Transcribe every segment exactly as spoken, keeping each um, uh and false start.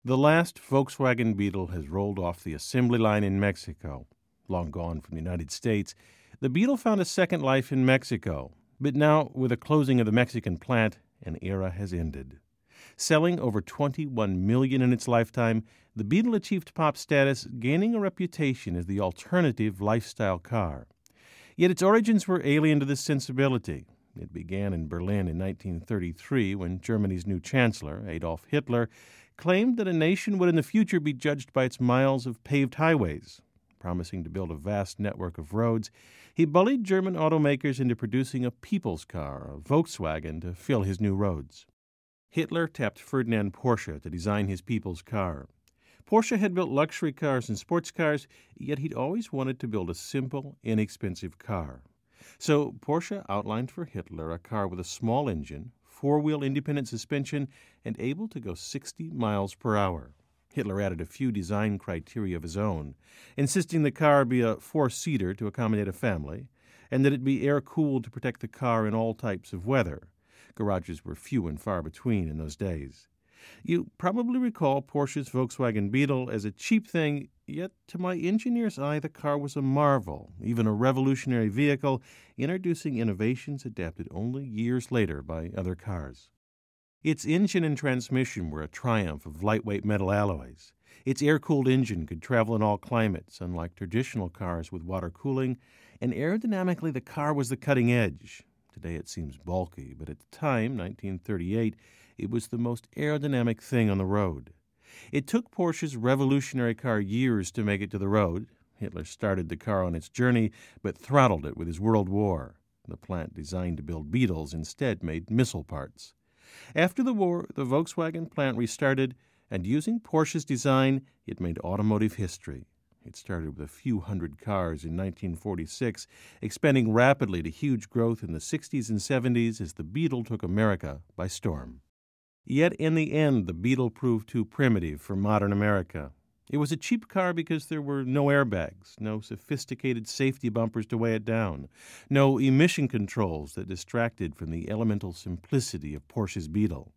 The last Volkswagen Beetle has rolled off the assembly line in Mexico. Long gone from the United States, the Beetle found a second life in Mexico. But now, with the closing of the Mexican plant, an era has ended. Selling over twenty-one million in its lifetime, the Beetle achieved pop status, gaining a reputation as the alternative lifestyle car. Yet its origins were alien to this sensibility. It began in Berlin in nineteen thirty-three when Germany's new chancellor, Adolf Hitler, claimed that a nation would in the future be judged by its miles of paved highways. Promising to build a vast network of roads, he bullied German automakers into producing a people's car, a Volkswagen, to fill his new roads. Hitler tapped Ferdinand Porsche to design his people's car. Porsche had built luxury cars and sports cars, yet he'd always wanted to build a simple, inexpensive car. So Porsche outlined for Hitler a car with a small engine, four-wheel independent suspension, and able to go sixty miles per hour. Hitler added a few design criteria of his own, insisting the car be a four-seater to accommodate a family, and that it be air-cooled to protect the car in all types of weather. Garages were few and far between in those days. You probably recall Porsche's Volkswagen Beetle as a cheap thing, yet to my engineer's eye the car was a marvel, even a revolutionary vehicle, introducing innovations adapted only years later by other cars. Its engine and transmission were a triumph of lightweight metal alloys. Its air-cooled engine could travel in all climates, unlike traditional cars with water cooling, and aerodynamically the car was the cutting edge. Today it seems bulky, but at the time, nineteen thirty-eight, it was the most aerodynamic thing on the road. It took Porsche's revolutionary car years to make it to the road. Hitler started the car on its journey, but throttled it with his World War. The plant designed to build Beetles instead made missile parts. After the war, the Volkswagen plant restarted, and using Porsche's design, it made automotive history. It started with a few hundred cars in nineteen forty-six, expanding rapidly to huge growth in the sixties and seventies as the Beetle took America by storm. Yet in the end, the Beetle proved too primitive for modern America. It was a cheap car because there were no airbags, no sophisticated safety bumpers to weigh it down, no emission controls that distracted from the elemental simplicity of Porsche's Beetle.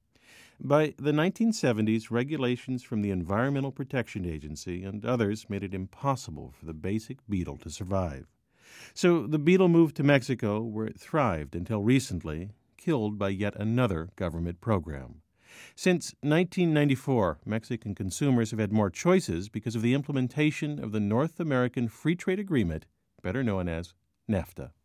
By the nineteen seventies, regulations from the Environmental Protection Agency and others made it impossible for the basic Beetle to survive. So the Beetle moved to Mexico, where it thrived until recently, killed by yet another government program. Since nineteen ninety-four, Mexican consumers have had more choices because of the implementation of the North American Free Trade Agreement, better known as NAFTA.